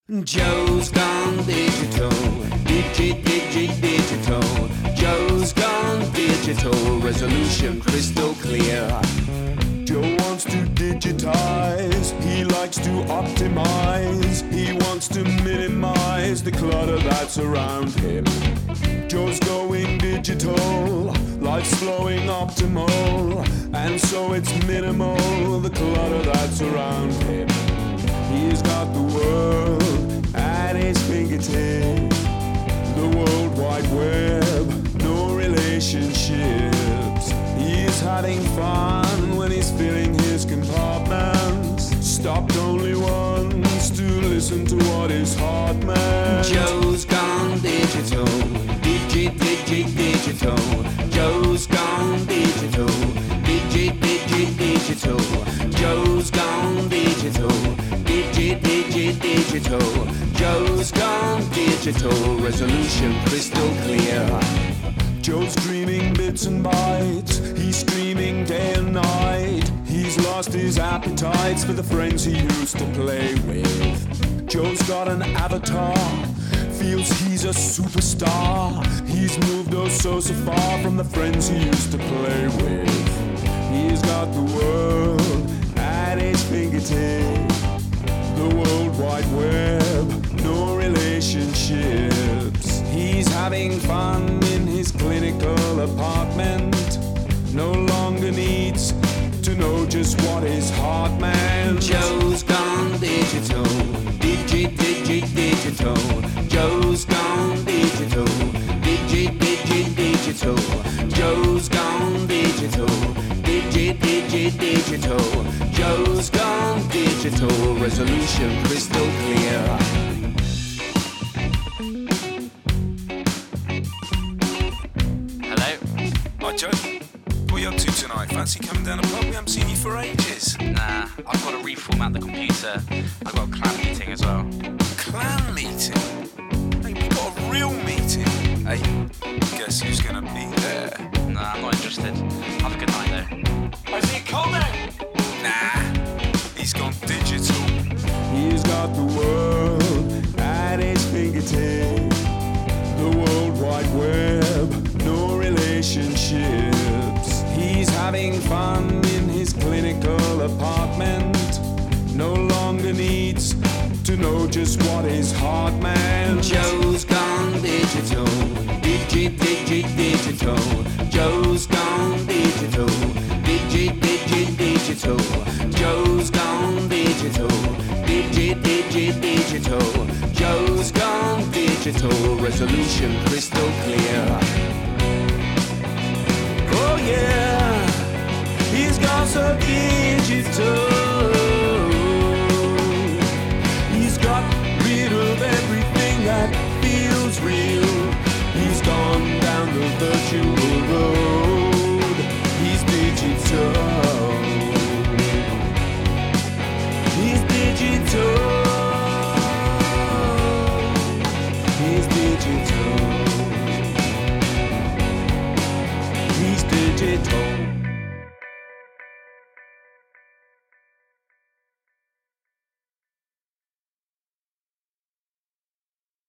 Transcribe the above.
Joe's gone digital, digital. Joe's gone digital, resolution crystal clear. Joe wants to digitize, he likes to optimize, he wants to minimize the clutter that's around him. Joe's going digital, life's flowing optimal, and so it's minimal, the clutter that's around him. He's got the world at his fingertips, the World Wide Web, no relationships. He's having fun when he's filling his compartments, stopped only once to listen to what his heart meant. Joe's gone digital, digital. Joe's gone digital, digital. Joe's gone digital, digital. Joe's gone digital, resolution crystal clear. Joe's dreaming bits and bytes, he's screaming day and night. He's lost his appetites for the friends he used to play with. Joe's got an avatar, feels he's a superstar. He's moved oh so far from the friends he used to play with. He's got the world at his fingertips, the World Wide Web, no relationships. He's having fun in his clinical apartment, no longer needs to know just what his heart meant. Joe's gone digital, digital. Joe's gone digital, digital. Joe's gone digital, digital. Joe's gone digital, resolution crystal clear. Hi Joe, what are you up to tonight? Fancy coming down the pub? We haven't seen you for ages. Nah, I've got to reformat the computer. I've got a clan meeting as well. Clan meeting? Hey, we got a real meeting. Hey, guess who's gonna be there? Nah, I'm not interested. Have a good night though. Is he coming? Nah, he's gone digital. He's got the world at his fingertips, the World Wide Web, no relationships. He's having fun in his clinical apartment, no longer needs to know just what his heart meant. Joe's gone digital, digital. Joe's gone digital, digital. Joe's gone digital, digital. Joe's gone digital, resolution crystal clear. Oh yeah, he's gone so digital. He's got rid of everything that feels real. He's gone down the virtual road. He's digital. He's digital. He's digital. He's digital.